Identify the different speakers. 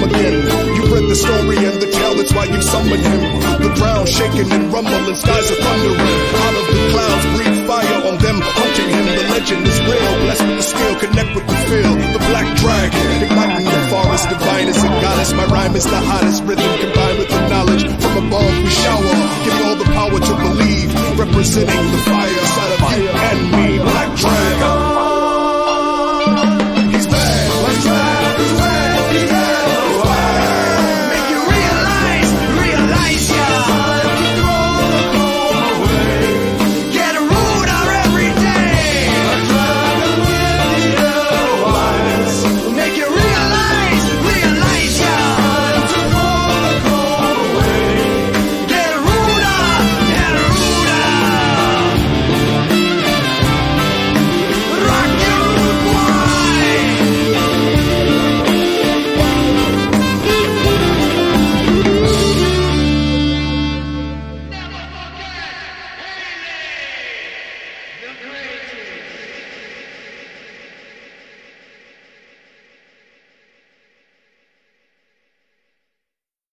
Speaker 1: again. You've read the story and the tale, that's why you summoned him. The ground shaking and rumbling, skies are thundering. Out of the clouds breathe fire on them, hunting him. The legend is real, blessed with the skill, connect with the feel. The black dragon, igniting the forest, divine as a goddess. My rhyme is the hottest, rhythm combined with the knowledge. From above we shower, give you all the power to believe. Representing the fire inside of you and me, black dragon.
Speaker 2: The great